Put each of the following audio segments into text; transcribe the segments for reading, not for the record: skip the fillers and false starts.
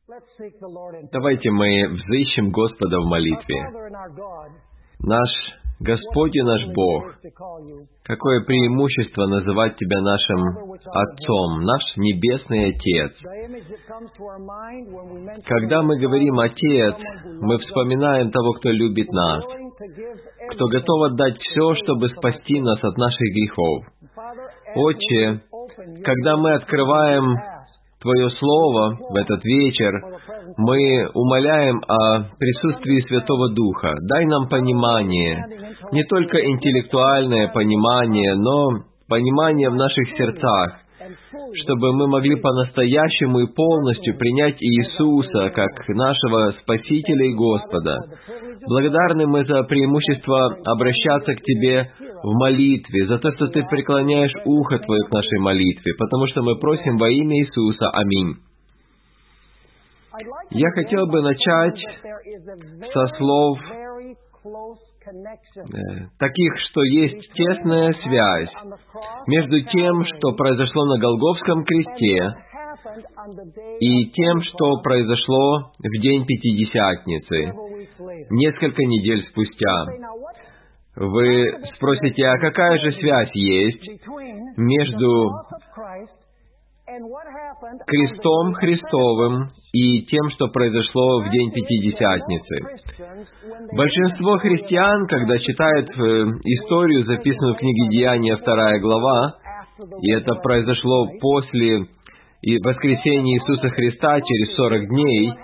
Давайте мы взыщем Господа в молитве. Наш Господь и наш Бог, какое преимущество называть Тебя нашим Отцом, наш Небесный Отец. Когда мы говорим «Отец», мы вспоминаем того, кто любит нас, кто готов отдать все, чтобы спасти нас от наших грехов. Отче, когда мы открываем Твое Слово в этот вечер, мы умоляем о присутствии Святого Духа. Дай нам понимание, не только интеллектуальное понимание, но понимание в наших сердцах, чтобы мы могли по-настоящему и полностью принять Иисуса как нашего Спасителя и Господа. Благодарны мы за преимущество обращаться к Тебе в молитве, за то, что Ты преклоняешь ухо Твое к нашей молитве, потому что мы просим во имя Иисуса. Аминь. Я хотел бы начать со слов таких, что есть тесная связь между тем, что произошло на Голгофском кресте, и тем, что произошло в день Пятидесятницы, несколько недель спустя. Вы спросите, а какая же связь есть между крестом Христовым и тем, что произошло в день Пятидесятницы? Большинство христиан, когда читают историю, записанную в книге Деяния, 2 глава, и это произошло после воскресения Иисуса Христа через 40 дней,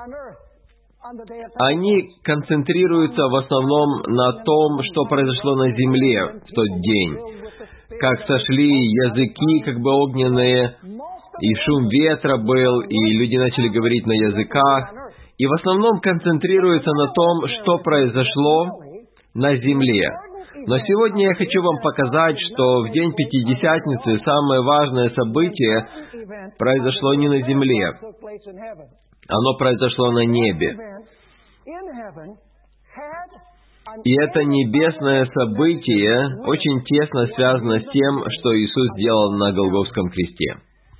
они концентрируются в основном на том, что произошло на земле в тот день. Как сошли языки, как бы огненные, и шум ветра был, и люди начали говорить на языках. И в основном концентрируются на том, что произошло на земле. Но сегодня я хочу вам показать, что в день Пятидесятницы самое важное событие произошло не на земле. Оно произошло на небе. И это небесное событие очень тесно связано с тем, что Иисус сделал на Голгофском кресте.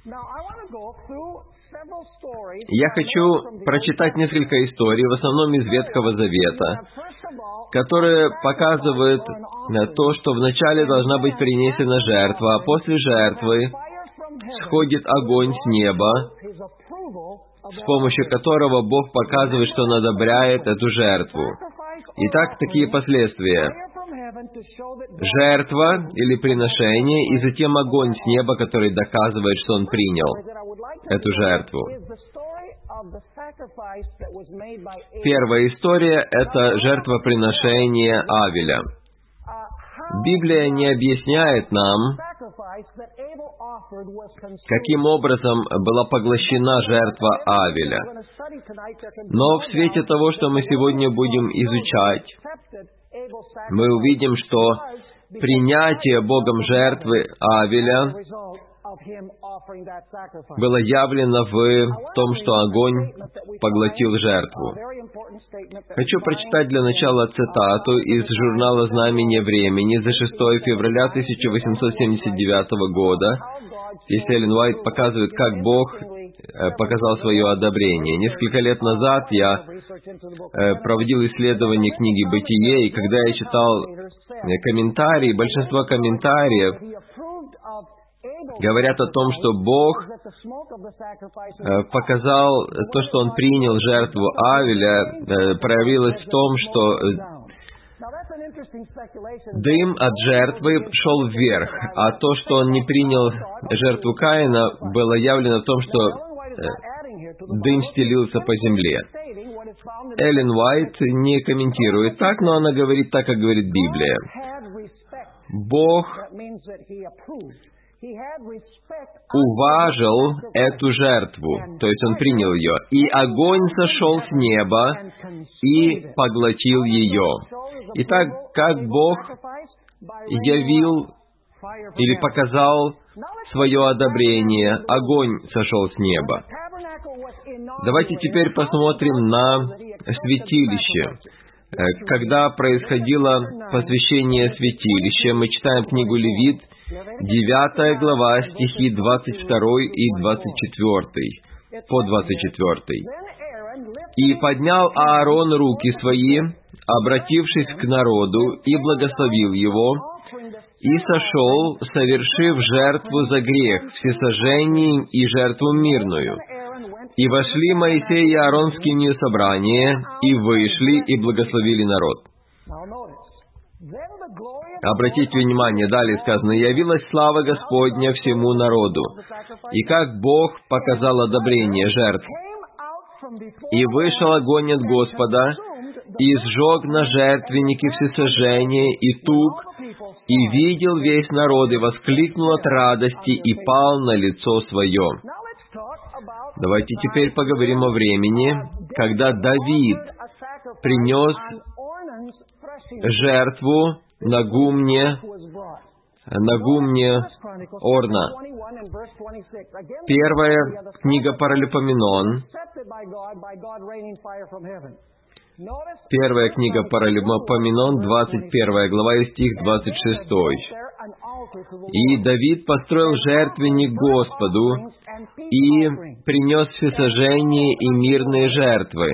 Я хочу прочитать несколько историй, в основном из Ветхого Завета, которые показывают то, что вначале должна быть принесена жертва, а после жертвы сходит огонь с неба, с помощью которого Бог показывает, что Он одобряет эту жертву. Итак, такие последствия. Жертва или приношение, и затем огонь с неба, который доказывает, что Он принял эту жертву. Первая история — это жертвоприношение Авеля. Библия не объясняет нам, каким образом была поглощена жертва Авеля. Но в свете того, что мы сегодня будем изучать, мы увидим, что принятие Богом жертвы Авеля было явлено в том, что огонь поглотил жертву. Хочу прочитать для начала цитату из журнала «Знамение времени» за 6 февраля 1879 года. Здесь Эллен Уайт показывает, как Бог показал свое одобрение. Несколько лет назад я проводил исследование книги «Бытие», и когда я читал комментарии, большинство комментариев говорят о том, что Бог показал то, что Он принял жертву Авеля, проявилось в том, что дым от жертвы шел вверх, а то, что Он не принял жертву Каина, было явлено в том, что дым стелился по земле. Эллен Уайт не комментирует так, но она говорит так, как говорит Библия. Бог уважил эту жертву, то есть Он принял ее, и огонь сошел с неба и поглотил ее. Итак, как Бог явил или показал свое одобрение, огонь сошел с неба. Давайте теперь посмотрим на святилище. Когда происходило посвящение святилища, мы читаем книгу Левит, 9 глава, стихи 22 и 24. по 24. «И поднял Аарон руки свои, обратившись к народу, и благословил его, и сошел, совершив жертву за грех, всесожжение и жертву мирную. И вошли Моисей и Аарон в скинию собрания, и вышли, и благословили народ». Обратите внимание, далее сказано: «Явилась слава Господня всему народу, и как Бог показал одобрение жертв. И вышел огонь от Господа, и сжег на жертвеннике всесожжение и тук, и видел весь народ, и воскликнул от радости, и пал на лицо свое». Давайте теперь поговорим о времени, когда Давид принес жертву на гумне Орна. Первая книга Паралипоменон. Первая книга Паралипоменон, 21 глава и стих 26. «И Давид построил жертвенник Господу и принес всесожжение и мирные жертвы.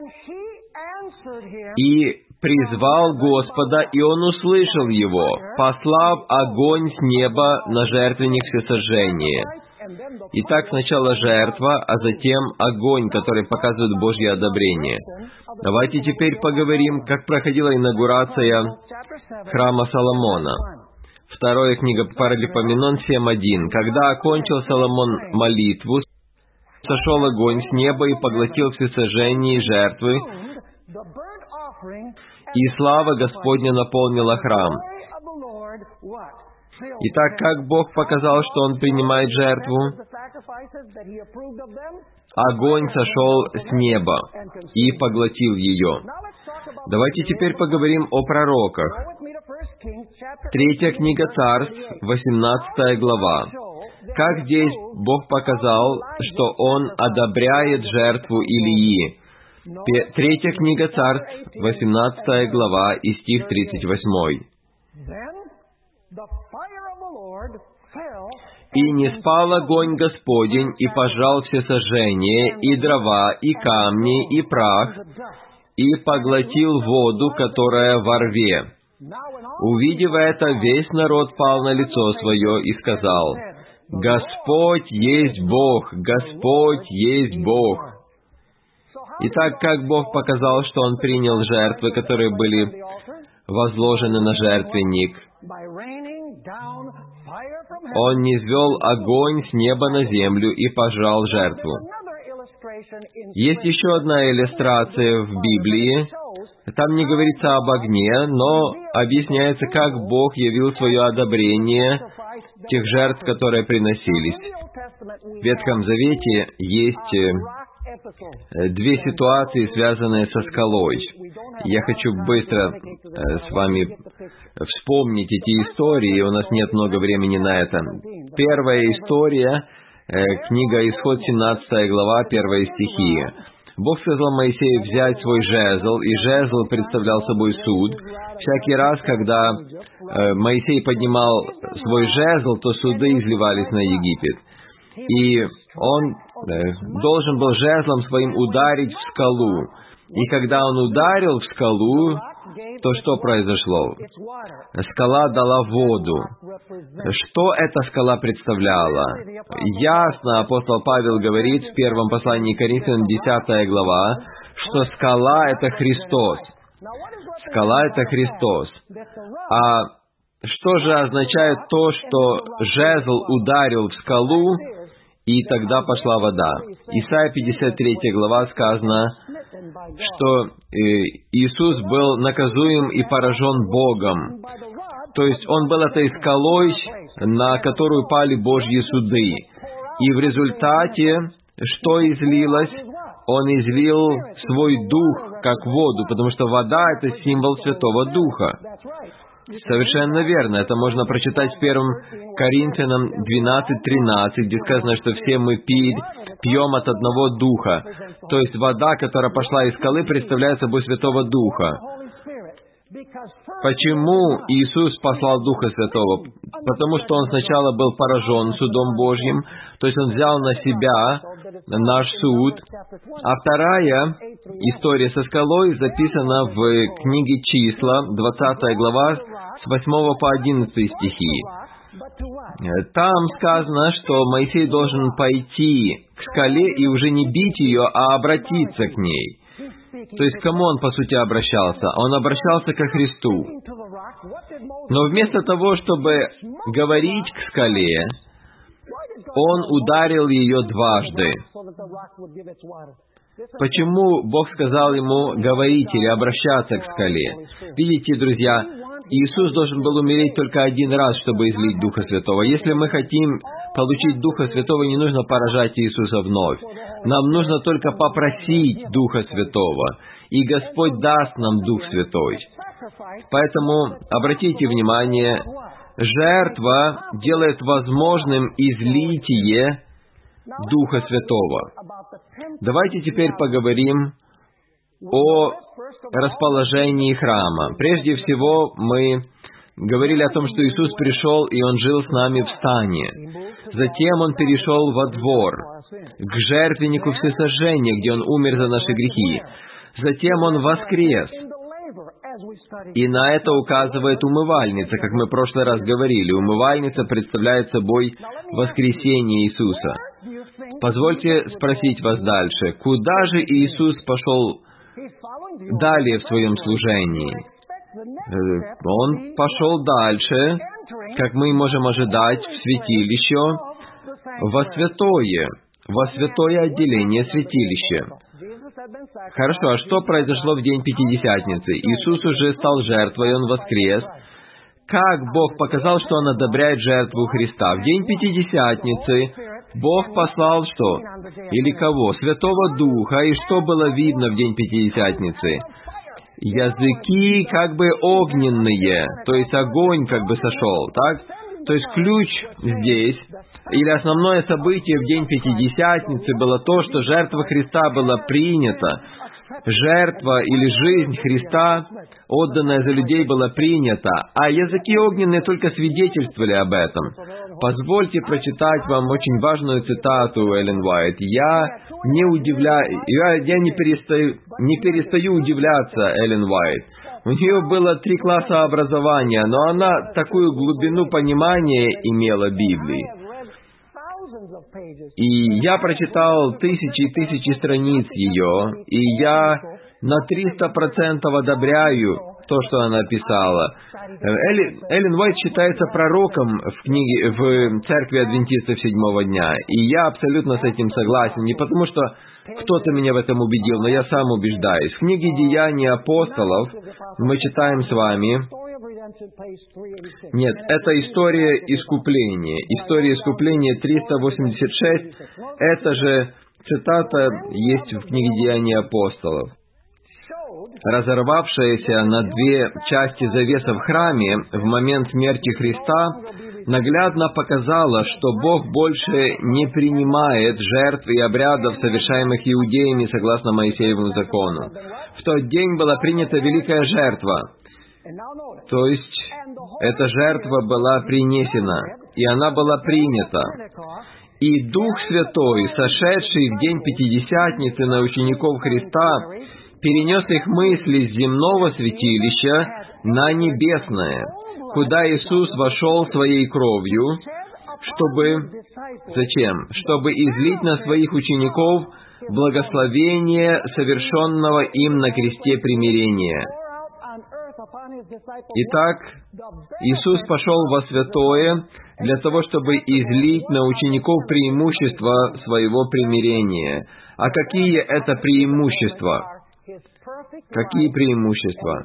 И призвал Господа, и Он услышал его, послав огонь с неба на жертвенник всесожжения». Итак, сначала жертва, а затем огонь, который показывает Божье одобрение. Давайте теперь поговорим, как проходила инаугурация храма Соломона. Вторая книга Паралипоменон 7.1. «Когда окончил Соломон молитву, сошел огонь с неба и поглотил всесожжение и жертвы, и слава Господня наполнила храм». Итак, как Бог показал, что Он принимает жертву? Огонь сошел с неба и поглотил ее. Давайте теперь поговорим о пророках. Третья книга Царств, 18 глава. Как здесь Бог показал, что Он одобряет жертву Илии? Третья книга Царств, 18 глава и стих 38. «И не спал огонь Господень, и пожал всесожжение, и дрова, и камни, и прах, и поглотил воду, которая во рве. Увидев это, весь народ пал на лицо свое и сказал: Господь есть Бог, Господь есть Бог». Итак, как Бог показал, что Он принял жертвы, которые были возложены на жертвенник? Он низвел огонь с неба на землю и пожал жертву. Есть еще одна иллюстрация в Библии. Там не говорится об огне, но объясняется, как Бог явил свое одобрение тех жертв, которые приносились. В Ветхом Завете есть две ситуации, связанные со скалой. Я хочу быстро с вами вспомнить эти истории, у нас нет много времени на это. Первая история, книга Исход, 17 глава, 1 стихи. Бог сказал Моисею взять свой жезл, и жезл представлял собой суд. Всякий раз, когда Моисей поднимал свой жезл, то суды изливались на Египет. И он должен был жезлом своим ударить в скалу. И когда он ударил в скалу, то что произошло? Скала дала воду. Что эта скала представляла? Ясно апостол Павел говорит в первом послании к Коринфянам, 10 глава, что скала — это Христос. Скала — это Христос. А что же означает то, что жезл ударил в скалу, и тогда пошла вода? Исайя 53 глава сказано, что Иисус был наказуем и поражен Богом. То есть Он был этой скалой, на которую пали Божьи суды. И в результате, что излилось? Он излил свой дух, как воду, потому что вода — это символ Святого Духа. Совершенно верно. Это можно прочитать в 1 Коринфянам 12:13, где сказано, что все мы пьем от одного духа. То есть вода, которая пошла из скалы, представляет собой Святого Духа. Почему Иисус послал Духа Святого? Потому что Он сначала был поражен судом Божьим, то есть Он взял на себя наш суд. А вторая история со скалой записана в книге Числа, 20 глава, с 8 по 11 стихи. Там сказано, что Моисей должен пойти к скале и уже не бить ее, а обратиться к ней. То есть, к кому он, по сути, обращался? Он обращался ко Христу. Но вместо того, чтобы говорить к скале, он ударил ее дважды. Почему Бог сказал ему говорить или обращаться к скале? Видите, друзья, Иисус должен был умереть только один раз, чтобы излить Духа Святого. Если мы хотим получить Духа Святого, не нужно поражать Иисуса вновь. Нам нужно только попросить Духа Святого, и Господь даст нам Дух Святой. Поэтому обратите внимание, жертва делает возможным излитие Духа Святого. Давайте теперь поговорим о расположении храма. Прежде всего, мы говорили о том, что Иисус пришел, и Он жил с нами в стане. Затем Он перешел во двор, к жертвеннику всесожжения, где Он умер за наши грехи. Затем Он воскрес. И на это указывает умывальница, как мы в прошлый раз говорили. Умывальница представляет собой воскресение Иисуса. Позвольте спросить вас дальше. Куда же Иисус пошел далее в своем служении? Он пошел дальше, как мы можем ожидать, в святилище, во святое отделение святилища. Хорошо, а что произошло в день Пятидесятницы? Иисус уже стал жертвой, Он воскрес. Как Бог показал, что Он одобряет жертву Христа? В день Пятидесятницы Бог послал что? Или кого? Святого Духа. И что было видно в день Пятидесятницы? Языки как бы огненные, то есть огонь как бы сошел, так? То есть ключ здесь, или основное событие в день Пятидесятницы было то, что жертва Христа была принята. Жертва или жизнь Христа, отданная за людей, была принята, а языки огненные только свидетельствовали об этом. Позвольте прочитать вам очень важную цитату Эллен Уайт. Я не перестаю удивляться Эллен Уайт. У нее было 3 класса образования, но она такую глубину понимания имела Библии. И я прочитал тысячи и тысячи страниц ее, и я на 300% одобряю то, что она писала. Эллен Уайт считается пророком в церкви адвентистов седьмого дня, и я абсолютно с этим согласен. Не потому, что кто-то меня в этом убедил, но я сам убеждаюсь. В книге «Деяний апостолов» мы читаем с вами... Нет, это история искупления. История искупления 386. Это же цитата есть в книге «Деяний апостолов». Разорвавшаяся на 2 части завеса в храме в момент смерти Христа наглядно показала, что Бог больше не принимает жертв и обрядов, совершаемых иудеями согласно Моисеевому закону. В тот день была принята великая жертва. То есть, эта жертва была принесена, и она была принята. И Дух Святой, сошедший в день Пятидесятницы на учеников Христа, перенес их мысли с земного святилища на небесное, куда Иисус вошел своей кровью, чтобы... Зачем? Чтобы излить на своих учеников благословение совершенного им на кресте примирения. Итак, Иисус пошел во святое для того, чтобы излить на учеников преимущества своего примирения. А какие это преимущества? Какие преимущества?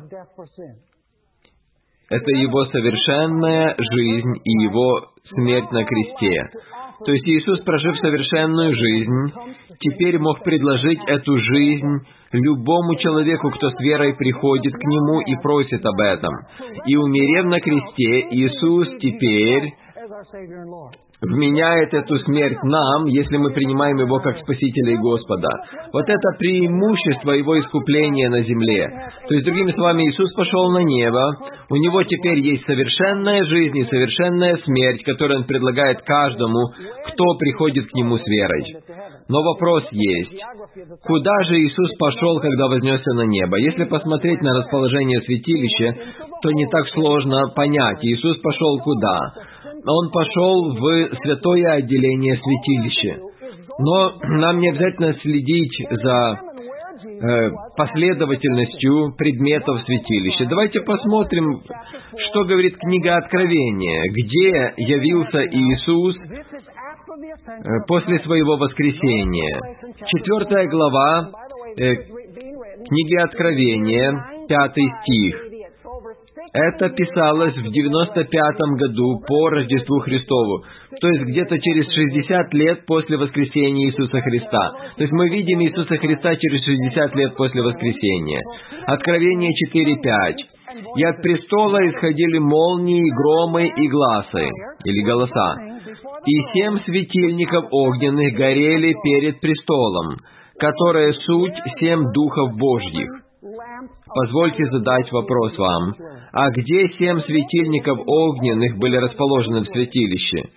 Это Его совершенная жизнь и Его смерть на кресте. То есть Иисус, прожив совершенную жизнь, теперь мог предложить эту жизнь любому человеку, кто с верой приходит к Нему и просит об этом. И умерев на кресте, Иисус теперь вменяет эту смерть нам, если мы принимаем Его как Спасителя и Господа. Вот это преимущество Его искупления на земле. То есть, другими словами, Иисус пошел на небо, у Него теперь есть совершенная жизнь и совершенная смерть, которую Он предлагает каждому, кто приходит к Нему с верой. Но вопрос есть. Куда же Иисус пошел, когда вознесся на небо? Если посмотреть на расположение святилища, то не так сложно понять, Иисус пошел куда. Он пошел в святое отделение святилища. Но нам не обязательно следить за последовательностью предметов святилища. Давайте посмотрим, что говорит книга Откровения, где явился Иисус после своего воскресения. 4 глава книги Откровения, 5 стих. Это писалось в 95 году по Рождеству Христову, то есть где-то через 60 лет после воскресения Иисуса Христа. То есть мы видим Иисуса Христа через 60 лет после воскресения. Откровение 4:5. «И от престола исходили молнии, громы и гласы», или голоса. «И 7 светильников огненных горели перед престолом, которые суть 7 духов Божьих». Позвольте задать вопрос вам. А где 7 светильников огненных были расположены в святилище?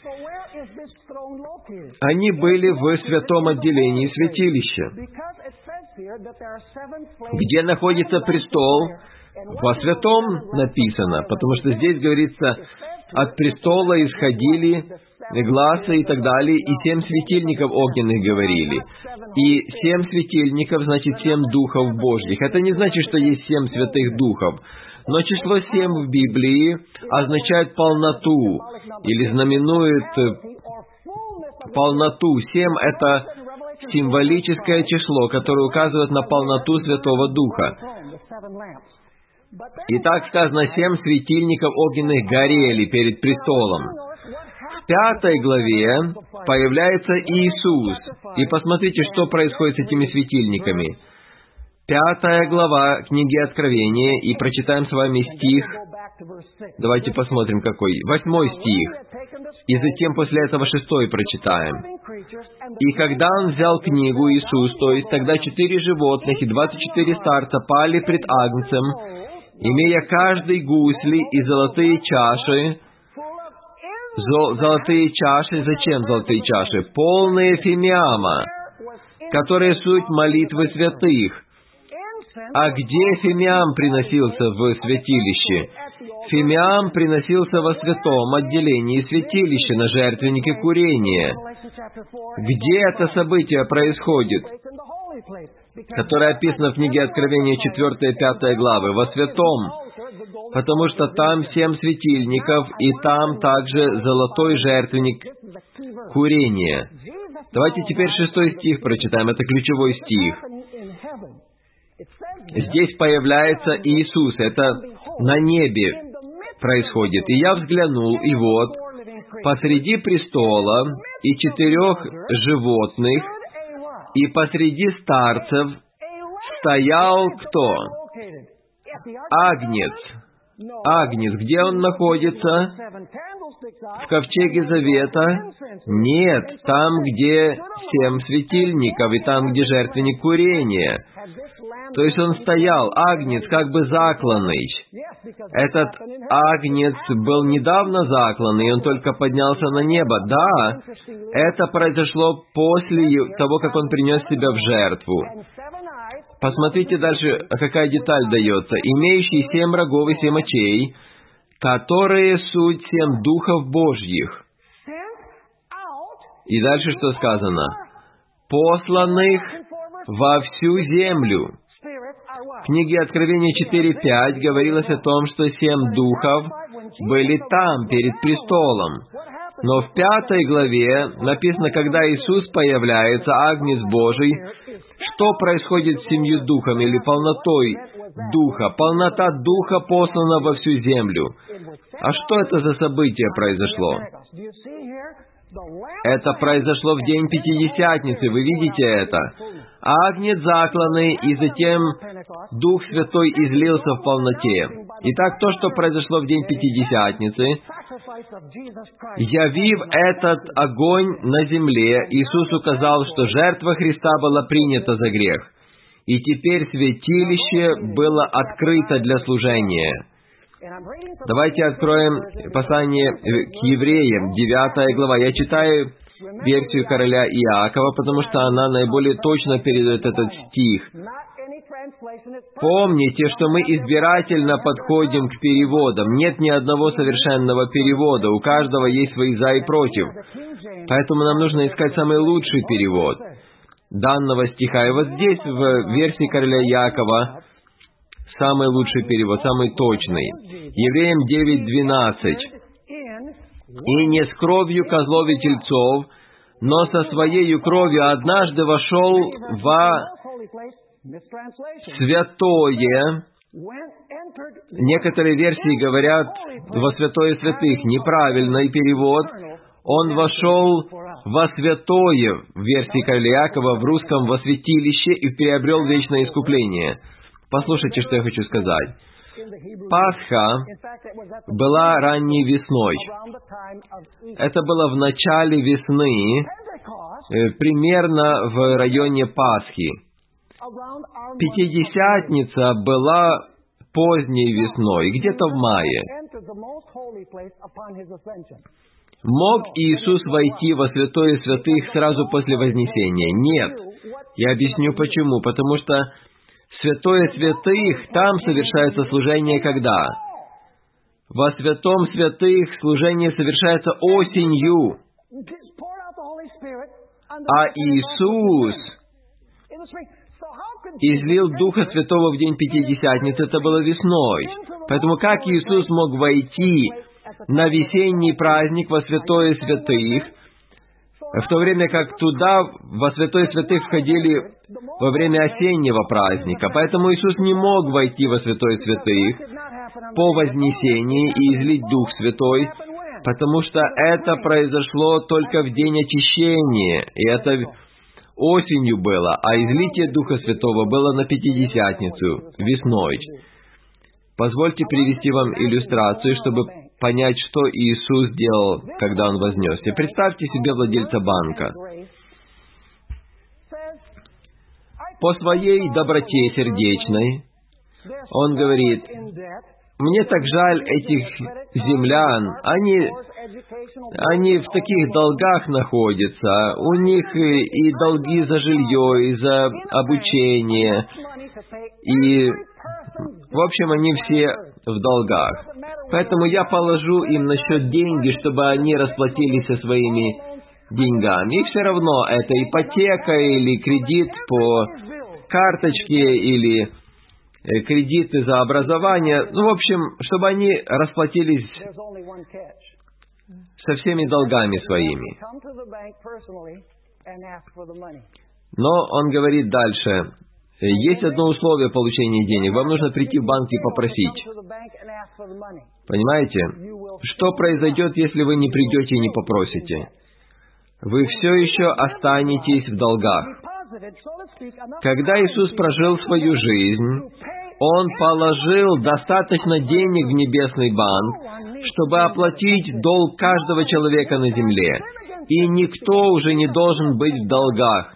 Они были в святом отделении святилища. Где находится престол? Во святом написано, потому что здесь говорится, от престола исходили глаза и так далее, и 7 светильников огненных говорили. И 7 светильников, значит, 7 духов Божьих. Это не значит, что есть 7 святых духов. Но число 7 в Библии означает полноту, или знаменует полноту. 7 — это символическое число, которое указывает на полноту Святого Духа. И так сказано, 7 светильников огненных горели перед престолом. В 5 главе появляется Иисус. И посмотрите, что происходит с этими светильниками. 5 глава книги Откровения, и прочитаем с вами стих. Давайте посмотрим, какой. 8 стих. И затем после этого 6 прочитаем. «И когда он взял книгу, Иисус, то есть тогда 4 животных и 24 старца пали пред Агнцем, имея каждый гусли и золотые чаши». Золотые чаши, зачем золотые чаши? Полные фимиама, которые суть молитвы святых. А где фимиам приносился в святилище? Фимиам приносился во святом отделении святилища на жертвеннике курения. Где это событие происходит, которое описано в книге Откровения 4 и 5 главы? Во святом. Потому что там 7 светильников, и там также золотой жертвенник курения. Давайте теперь 6 стих прочитаем, это ключевой стих. Здесь появляется Иисус, это на небе происходит. «И я взглянул, и вот, посреди престола и 4 животных, и посреди старцев стоял кто? Агнец». Агнец, где он находится? В ковчеге Завета? Нет, там, где 7 светильников, и там, где жертвенник курения. То есть он стоял, Агнец, как бы закланный. Этот Агнец был недавно закланный, и он только поднялся на небо. Да, это произошло после того, как он принес себя в жертву. Посмотрите дальше, какая деталь дается. «Имеющий 7 рогов и 7 очей, которые суть 7 духов Божьих». И дальше что сказано? «Посланных во всю землю». В книге Откровения 4:5 говорилось о том, что 7 духов были там, перед престолом. Но в 5 главе написано, когда Иисус появляется, Агнец Божий, что происходит с 7 духами или полнотой Духа? Полнота Духа послана во всю землю. А что это за событие произошло? Это произошло в день Пятидесятницы, вы видите это? Агнец закланный, и затем Дух Святой излился в полноте. Итак, то, что произошло в день Пятидесятницы, явив этот огонь на земле, Иисус указал, что жертва Христа была принята за грех, и теперь святилище было открыто для служения. Давайте откроем послание к евреям, 9 глава. Я читаю версию короля Иакова, потому что она наиболее точно передает этот стих. Помните, что мы избирательно подходим к переводам. Нет ни одного совершенного перевода. У каждого есть свои «за» и «против». Поэтому нам нужно искать самый лучший перевод данного стиха. И вот здесь, в версии короля Иакова, самый лучший перевод, самый точный. Евреям 9:12. «И не с кровью козлов и тельцов, но со своею кровью однажды вошел во святое». Некоторые версии говорят «во святое святых». Неправильный перевод. «Он вошел во святое» в версии короля Иакова, в русском «во святилище» и приобрел вечное искупление. Послушайте, что я хочу сказать. Пасха была ранней весной. Это было в начале весны, примерно в районе Пасхи. Пятидесятница была поздней весной, где-то в мае. Мог Иисус войти во святое святых сразу после Вознесения? Нет. Я объясню почему. Потому что святое святых, там совершается служение когда? Во святом святых служение совершается осенью. А Иисус излил Духа Святого в день Пятидесятницы, это было весной. Поэтому как Иисус мог войти на весенний праздник во святое святых, в то время как туда, во святое святых, входили во время осеннего праздника? Поэтому Иисус не мог войти во святое святых по Вознесении и излить Дух Святой, потому что это произошло только в день очищения, и это осенью было, а излитие Духа Святого было на Пятидесятницу, весной. Позвольте привести вам иллюстрацию, чтобы понять, что Иисус делал, когда Он вознесся. Представьте себе владельца банка. По своей доброте сердечной он говорит: «Мне так жаль этих землян, они в таких долгах находятся, у них и долги за жилье, и за обучение, и, в общем, они все в долгах. Поэтому я положу им на счет деньги, чтобы они расплатились со своими деньгами. И все равно это ипотека или кредит по карточке, или кредиты за образование. В общем, чтобы они расплатились со всеми долгами своими». Но он говорит дальше: есть одно условие получения денег. Вам нужно прийти в банк и попросить. Понимаете? Что произойдет, если вы не придете и не попросите? Вы все еще останетесь в долгах. Когда Иисус прожил свою жизнь, Он положил достаточно денег в небесный банк, чтобы оплатить долг каждого человека на земле. И никто уже не должен быть в долгах.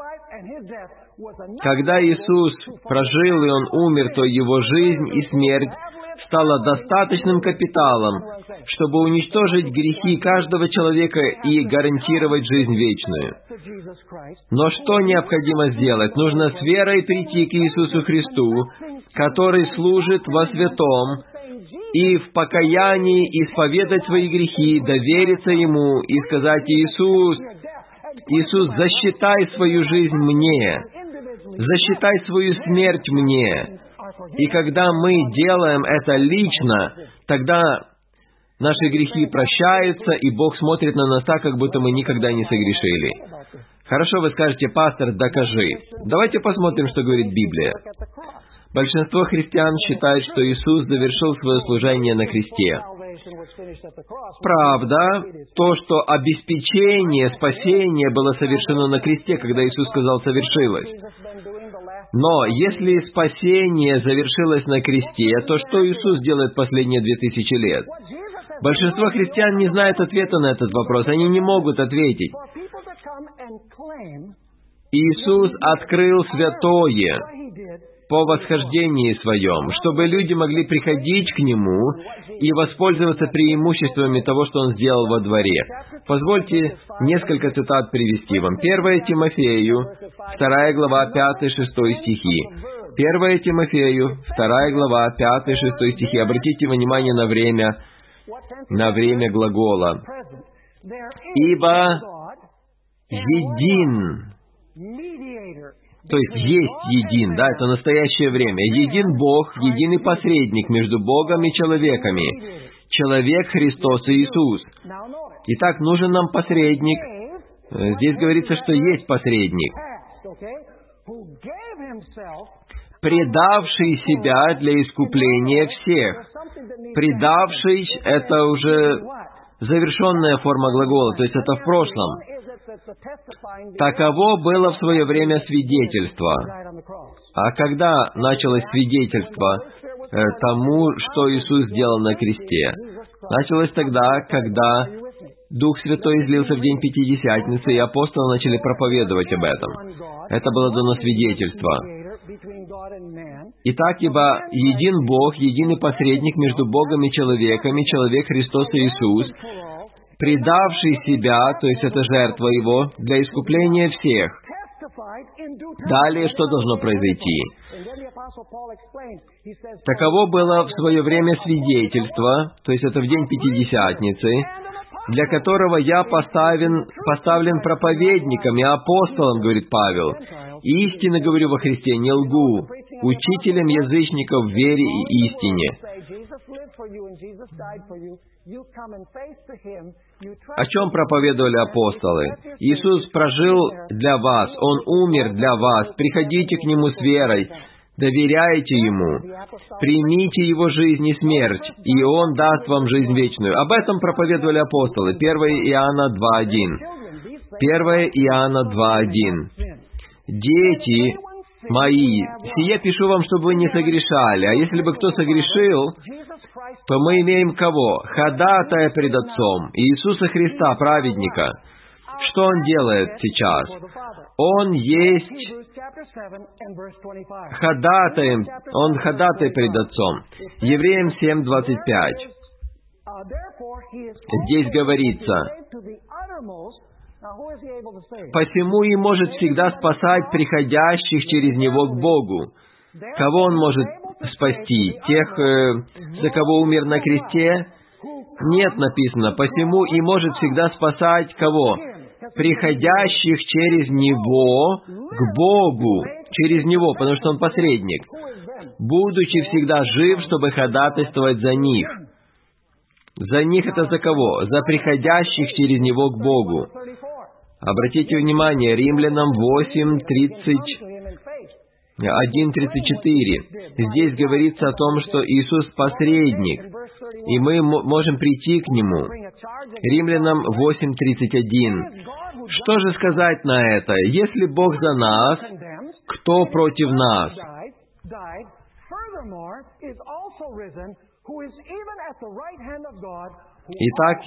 Когда Иисус прожил и Он умер, то Его жизнь и смерть стала достаточным капиталом, чтобы уничтожить грехи каждого человека и гарантировать жизнь вечную. Но что необходимо сделать? Нужно с верой прийти к Иисусу Христу, который служит во святом, и в покаянии исповедать свои грехи, довериться Ему и сказать: «Иисус, засчитай свою жизнь мне, засчитай свою смерть мне». И когда мы делаем это лично, тогда наши грехи прощаются, и Бог смотрит на нас так, как будто мы никогда не согрешили. Хорошо, вы скажете: «Пастор, докажи». Давайте посмотрим, что говорит Библия. Большинство христиан считают, что Иисус завершил свое служение на кресте. Правда, то, что обеспечение, спасение было совершено на кресте, когда Иисус сказал «совершилось». Но если спасение завершилось на кресте, то что Иисус делает последние 2000 лет? Большинство христиан не знают ответа на этот вопрос, они не могут ответить. Иисус открыл святое. по восхождении Своем, чтобы люди могли приходить к Нему и воспользоваться преимуществами того, что Он сделал во дворе. Позвольте несколько цитат привести вам. 1 Тимофею, 2 глава, 5-6 стихи. 1 Тимофею, 2 глава, 5-6 стихи. Обратите внимание на время глагола. «Ибо един». То есть един, да, это настоящее время. Един Бог, единый посредник между Богом и человеками. Человек Христос Иисус. Итак, нужен нам посредник. Здесь говорится, что есть посредник, предавший себя для искупления всех. Предавший — это уже завершенная форма глагола, то есть это в прошлом. Таково было в свое время свидетельство. А когда началось свидетельство тому, что Иисус сделал на кресте? Началось тогда, когда Дух Святой излился в день Пятидесятницы, и апостолы начали проповедовать об этом. Это было дано свидетельство. Итак, ибо един Бог, единый посредник между Богом и человеками, человек Христос Иисус, предавший себя, то есть это жертва Его, для искупления всех. Далее что должно произойти? Таково было в свое время свидетельство, то есть это в день Пятидесятницы, для которого я поставлен проповедником и апостолом, говорит Павел. Истинно говорю во Христе, не лгу, учителем язычников в вере и истине. О чем проповедовали апостолы? Иисус прожил для вас, Он умер для вас, приходите к Нему с верой, доверяйте Ему, примите Его жизнь и смерть, и Он даст вам жизнь вечную. Об этом проповедовали апостолы. 1 Иоанна 2:1. 1 Иоанна 2:1. «Дети мои, сие пишу вам, чтобы вы не согрешали, а если бы кто согрешил, то мы имеем кого? Ходатая пред Отцом, Иисуса Христа, праведника». Что Он делает сейчас? Он есть ходатаем, Он ходатай пред Отцом. Евреям 7:25. Здесь говорится: «Посему и может всегда спасать приходящих через Него к Богу». Кого Он может спасти? Тех, за кого умер на кресте? Нет, написано: «Посему и может всегда спасать» кого? Приходящих через Него к Богу. Через Него, потому что Он посредник. Будучи всегда жив, чтобы ходатайствовать за них. За них это за кого? За приходящих через Него к Богу. Обратите внимание, Римлянам 1:34. Здесь говорится о том, что Иисус посредник, и мы можем прийти к Нему. Римлянам 8:31. Что же сказать на это? Если Бог за нас, кто против нас? Итак,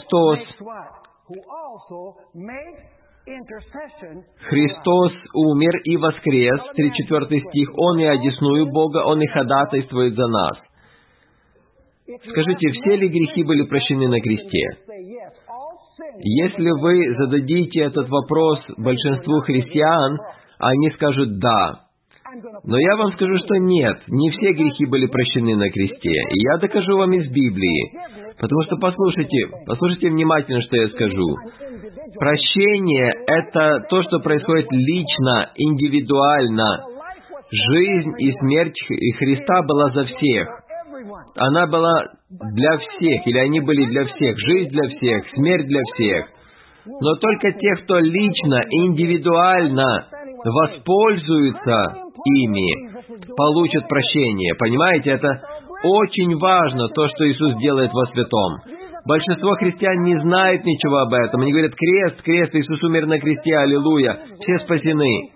Христос умер и воскрес, 34 стих, Он и одесную Бога, Он и ходатайствует за нас. Скажите, все ли грехи были прощены на кресте? Если вы зададите этот вопрос большинству христиан, они скажут «да». Но я вам скажу, что нет, не все грехи были прощены на кресте. И я докажу вам из Библии. Потому что послушайте внимательно, что я скажу. Прощение — это то, что происходит лично, индивидуально. Жизнь и смерть Христа была за всех. Она была для всех, или они были для всех. Жизнь для всех, смерть для всех. Но только те, кто лично, индивидуально воспользуются ими, получат прощение. Понимаете, это очень важно, то, что Иисус делает во святом. Большинство христиан не знает ничего об этом. Они говорят: крест, крест, Иисус умер на кресте, аллилуйя, все спасены.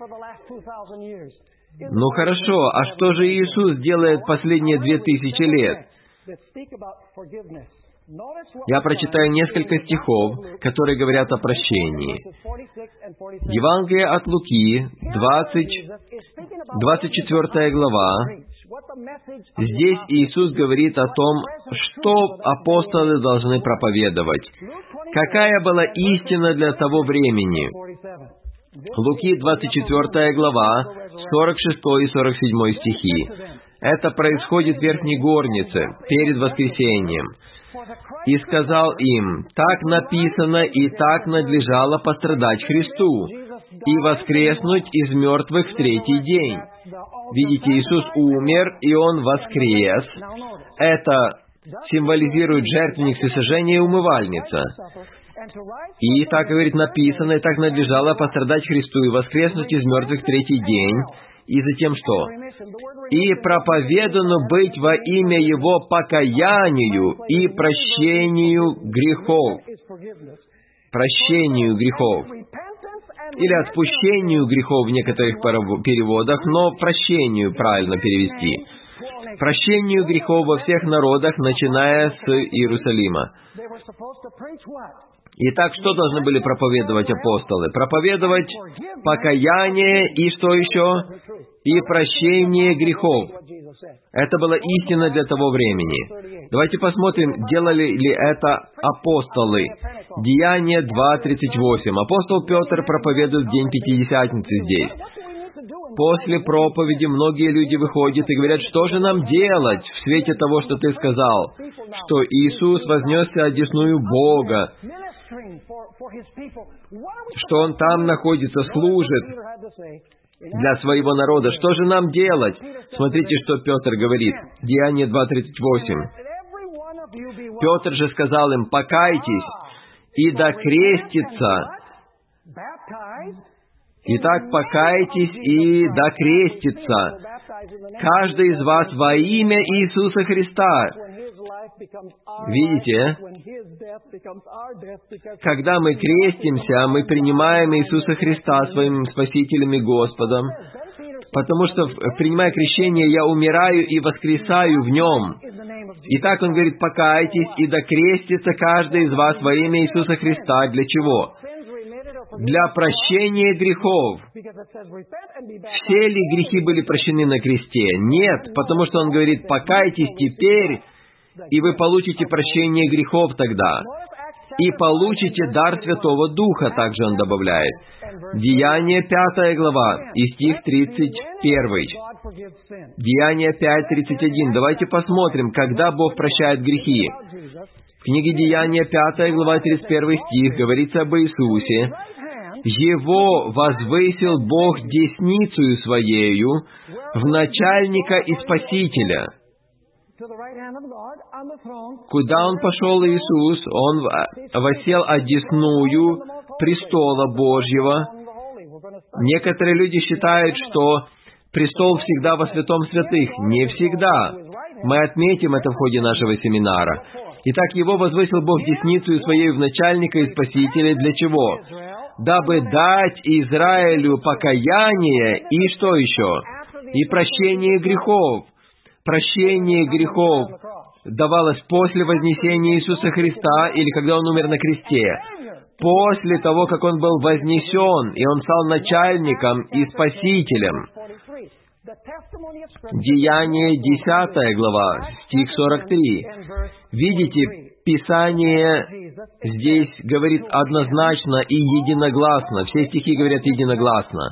Ну хорошо, а что же Иисус делает последние 2000 лет? Я прочитаю несколько стихов, которые говорят о прощении. Евангелие от Луки, 24 глава. Здесь Иисус говорит о том, что апостолы должны проповедовать. Какая была истина для того времени? Луки, 24 глава, 46 и 47 стихи. Это происходит в верхней горнице, перед воскресением. «И сказал им, так написано и так надлежало пострадать Христу, и воскреснуть из мертвых в третий день». Видите, Иисус умер, и Он воскрес. Это символизирует жертвенник всесожжения и умывальница. И так, говорит, написано, и так надлежало пострадать Христу, и воскреснуть из мертвых в третий день. И затем что? «И проповедано быть во имя Его покаянию и прощению грехов». Прощению грехов. Или отпущению грехов в некоторых переводах, но прощению правильно перевести. Прощению грехов во всех народах, начиная с Иерусалима. Итак, что должны были проповедовать апостолы? Проповедовать покаяние и что еще? И прощение грехов. Это была истина для того времени. Давайте посмотрим, делали ли это апостолы. Деяние 2:38. Апостол Петр проповедует в день Пятидесятницы здесь. После проповеди многие люди выходят и говорят, что же нам делать в свете того, что ты сказал, что Иисус вознесся одесную Бога, что Он там находится, служит для своего народа. Что же нам делать? Смотрите, что Петр говорит. Деяние 2:38. Петр же сказал им, покайтесь и докрестится. Итак, покайтесь и докрестится каждый из вас во имя Иисуса Христа. Видите? Когда мы крестимся, мы принимаем Иисуса Христа своим Спасителем и Господом, потому что, принимая крещение, я умираю и воскресаю в Нем. Итак, Он говорит, покайтесь и докрестится каждый из вас во имя Иисуса Христа. Для чего? Для прощения грехов. Все ли грехи были прощены на кресте? Нет, потому что Он говорит, покайтесь теперь, и вы получите прощение грехов тогда. И получите дар Святого Духа, также Он добавляет. Деяние 5 глава и стих 31. Деяние 5:31. Давайте посмотрим, когда Бог прощает грехи. В книге Деяния 5 глава 31 стих говорится об Иисусе. «Его возвысил Бог десницею Своею в начальника и Спасителя». Куда Он пошел, Иисус? Он воссел одесную престола Божьего. Некоторые люди считают, что престол всегда во святом святых. Не всегда. Мы отметим это в ходе нашего семинара. Итак, Его возвысил Бог десницею Своей в начальника и Спасителя. Для чего? Дабы дать Израилю покаяние и что еще? И прощение грехов. Прощение грехов давалось после вознесения Иисуса Христа или когда Он умер на кресте. После того, как Он был вознесен, и Он стал начальником и Спасителем. Деяние 10 глава, стих 43. Видите, Писание здесь говорит однозначно и единогласно. Все стихи говорят единогласно.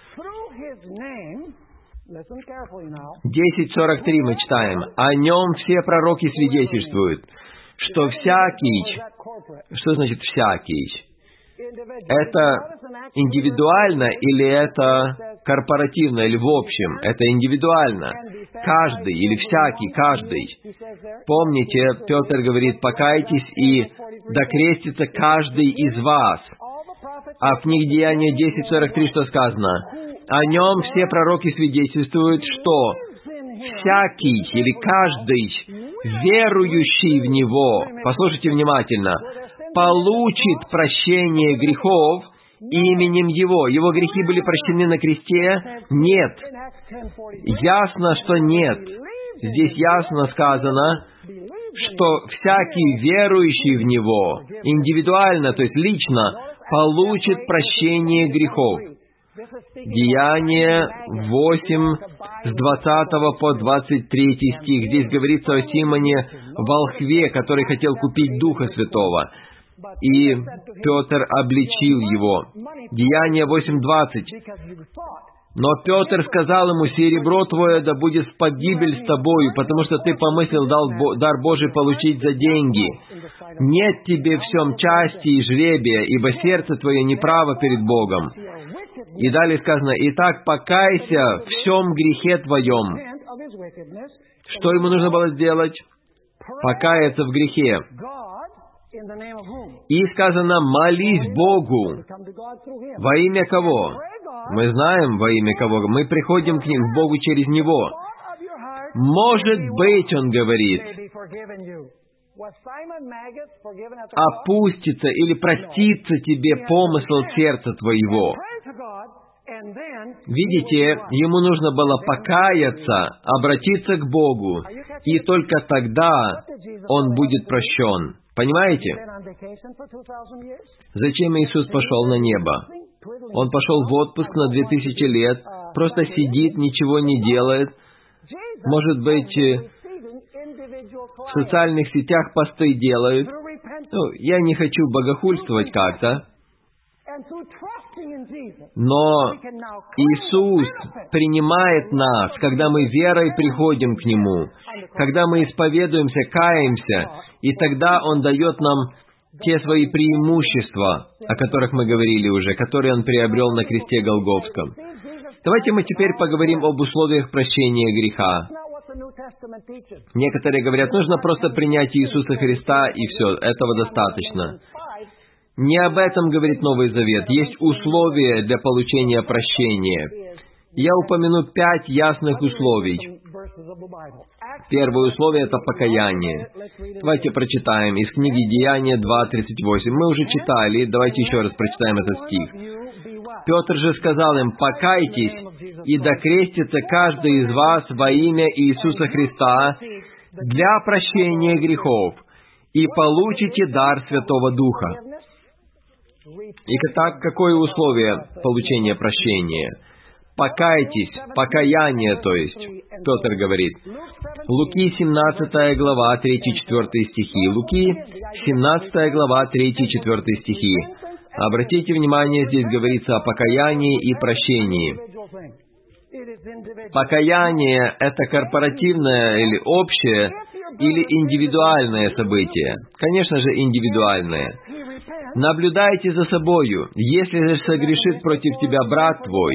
10:43 мы читаем. «О Нем все пророки свидетельствуют, что всякий...» Что значит «всякий»? Это индивидуально или это корпоративно, или в общем? Это индивидуально. Каждый или всякий, каждый. Помните, Петр говорит, покайтесь и докрестится каждый из вас. А в книге Деяния 10:43 что сказано? О Нем все пророки свидетельствуют, что всякий или каждый, верующий в Него, послушайте внимательно, получит прощение грехов именем Его. Его грехи были прощены на кресте? Нет. Ясно, что нет. Здесь ясно сказано, что всякий верующий в Него, индивидуально, то есть лично, получит прощение грехов. Деяние 8, с 20 по 23 стих. Здесь говорится о Симоне волхве, который хотел купить Духа Святого. И Петр обличил его. Деяние 8:20. Но Петр сказал ему: «Серебро твое да будет в погибель с тобою, потому что ты помыслил дар Божий получить за деньги. Нет тебе в всем части и жребия, ибо сердце твое неправо перед Богом». И далее сказано: «Итак, покайся в всем грехе твоем». Что ему нужно было сделать? Покаяться в грехе. И сказано: «Молись Богу». Во имя кого? Мы знаем, во имя кого. Мы приходим к Богу через Него. Может быть, он говорит, опустится или простится тебе помысл сердца твоего. Видите, ему нужно было покаяться, обратиться к Богу, и только тогда он будет прощен. Понимаете? Зачем Иисус пошел на небо? Он пошел в отпуск на 2000 лет, просто сидит, ничего не делает. Может быть, в социальных сетях посты делают. Я не хочу богохульствовать как-то. Но Иисус принимает нас, когда мы верой приходим к Нему, когда мы исповедуемся, каемся, и тогда Он дает нам те свои преимущества, о которых мы говорили уже, которые Он приобрел на кресте Голгофском. Давайте мы теперь поговорим об условиях прощения греха. Некоторые говорят, нужно просто принять Иисуса Христа, и все, этого достаточно. Не об этом говорит Новый Завет. Есть условия для получения прощения. Я упомяну 5 ясных условий. Первое условие — это покаяние. Давайте прочитаем из книги Деяния 2:38. Мы уже читали, давайте еще раз прочитаем этот стих. Петр же сказал им: «Покайтесь, и докрестится каждый из вас во имя Иисуса Христа для прощения грехов, и получите дар Святого Духа». Итак, какое условие получения прощения? Покайтесь, покаяние, то есть, Петр говорит. Луки 17 глава, 3-4 стихи. Луки 17 глава, 3-4 стихи. Обратите внимание, здесь говорится о покаянии и прощении. Покаяние — это корпоративное или общее, или индивидуальное событие. Конечно же, индивидуальное. Наблюдайте за собою. Если же согрешит против тебя брат твой,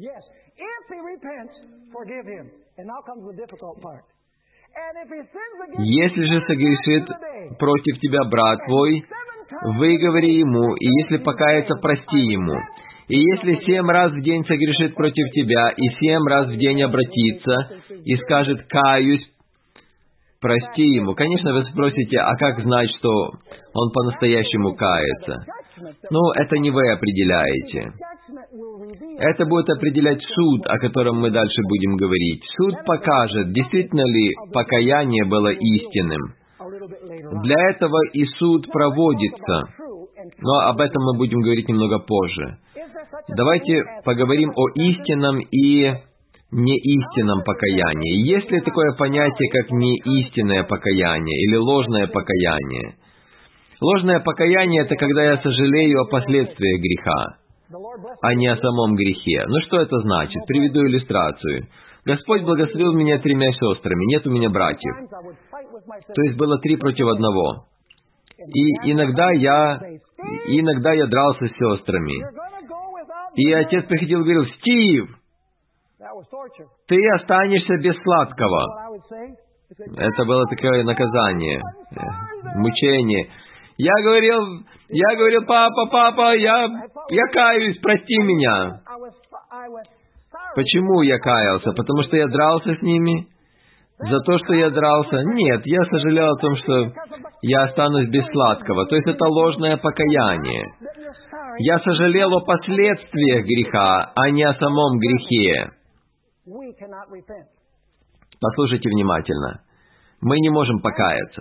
если же согрешит против тебя брат твой, выговори ему, и если покается, прости ему. И если 7 раз в день согрешит против тебя, и 7 раз в день обратится, и скажет: «Каюсь», прости ему. Конечно, вы спросите, а как знать, что он по-настоящему кается? Это не вы определяете. Это будет определять суд, о котором мы дальше будем говорить. Суд покажет, действительно ли покаяние было истинным. Для этого и суд проводится. Но об этом мы будем говорить немного позже. Давайте поговорим о истинном и неистинном покаянии. Есть ли такое понятие, как неистинное покаяние или ложное покаяние? Ложное покаяние — это когда я сожалею о последствиях греха, а не о самом грехе. Что это значит? Приведу иллюстрацию. Господь благословил меня 3 сестрами, нет у меня братьев. То есть было 3 против 1. И иногда я дрался с сестрами. И отец приходил и говорил: «Стив, ты останешься без сладкого». Это было такое наказание, мучение. Я говорил: папа, я каюсь, прости меня. Почему я каялся? Потому что я дрался с ними? За то, что я дрался? Нет, я сожалел о том, что я останусь без сладкого. То есть это ложное покаяние. Я сожалел о последствиях греха, а не о самом грехе. Послушайте внимательно. мы не можем покаяться.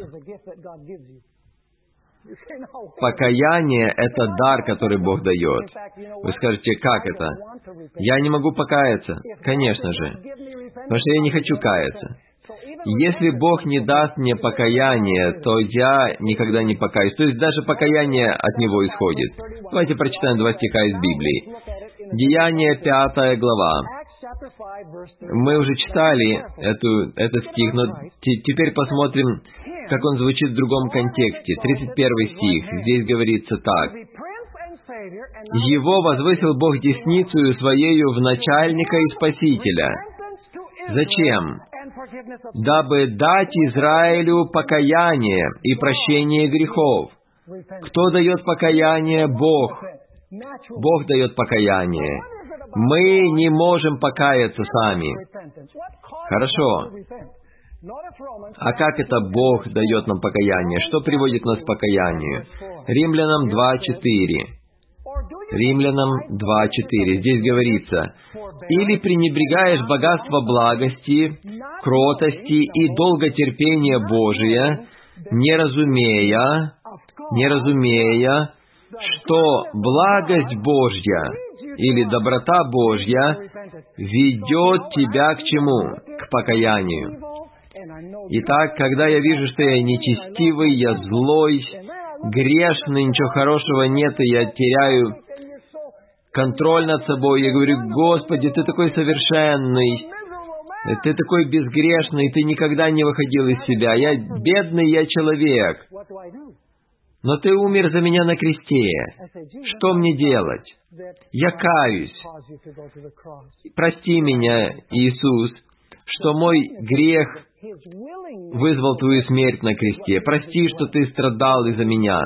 Покаяние — это дар, который Бог дает. Вы скажете, как это? Я не могу покаяться. Конечно же. Потому что я не хочу каяться. Если Бог не даст мне покаяние, то я никогда не покаюсь. То есть даже покаяние от Него исходит. Давайте прочитаем 2 стиха из Библии. Деяния, 5 глава. Мы уже читали этот стих, но теперь посмотрим, как он звучит в другом контексте. 31 стих. Здесь говорится так. «Его возвысил Бог десницею Своею в начальника и спасителя». Зачем? «Дабы дать Израилю покаяние и прощение грехов». Кто дает покаяние? Бог. Бог дает покаяние. Мы не можем покаяться сами. Хорошо. А как это Бог дает нам покаяние? Что приводит нас к покаянию? Римлянам 2:4. Римлянам 2:4. Здесь говорится: «Или пренебрегаешь богатство благости, кротости и долготерпения Божия, не разумея, что благость Божья или доброта Божья ведет тебя к чему? К покаянию». Итак, когда я вижу, что я нечестивый, я злой, грешный, ничего хорошего нет, и я теряю контроль над собой, я говорю: «Господи, Ты такой совершенный, Ты такой безгрешный, Ты никогда не выходил из себя, я бедный, я человек, но Ты умер за меня на кресте, что мне делать? Я каюсь, прости меня, Иисус, что мой грех вызвал Твою смерть на кресте. Прости, что Ты страдал из-за меня.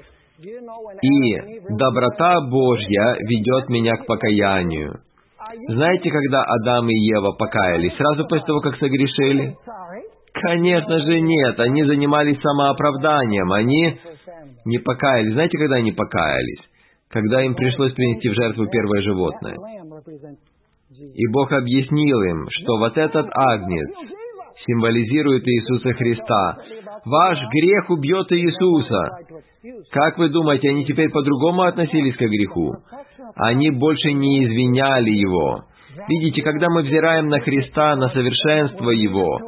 И доброта Божья ведет меня к покаянию». Знаете, когда Адам и Ева покаялись? Сразу после того, как согрешили? Конечно же нет. Они занимались самооправданием. Они не покаялись. Знаете, когда они покаялись? Когда им пришлось принести в жертву первое животное. И Бог объяснил им, что вот этот агнец символизирует Иисуса Христа. Ваш грех убьет Иисуса. Как вы думаете, они теперь по-другому относились к греху? Они больше не извиняли Его. Видите, когда мы взираем на Христа, на совершенство Его,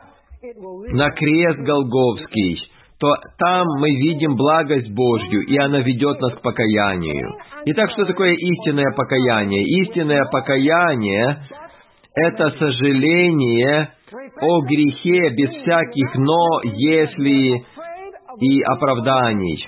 на крест Голгофский, то там мы видим благость Божью, и она ведет нас к покаянию. Итак, что такое истинное покаяние? Истинное покаяние — это сожаление о грехе без всяких «но», «если» и оправданий.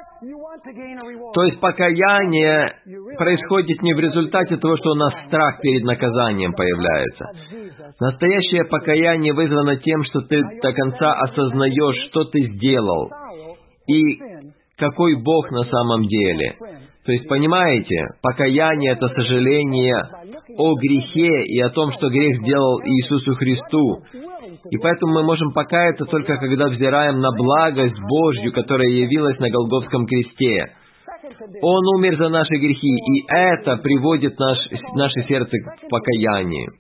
То есть покаяние происходит не в результате того, что у нас страх перед наказанием появляется. Настоящее покаяние вызвано тем, что ты до конца осознаешь, что ты сделал, и какой Бог на самом деле. То есть, понимаете, покаяние — это сожаление о грехе и о том, что грех сделал Иисусу Христу. И поэтому мы можем покаяться только когда взираем на благость Божью, которая явилась на Голгофском кресте. Он умер за наши грехи, и это приводит наше сердце к покаянию.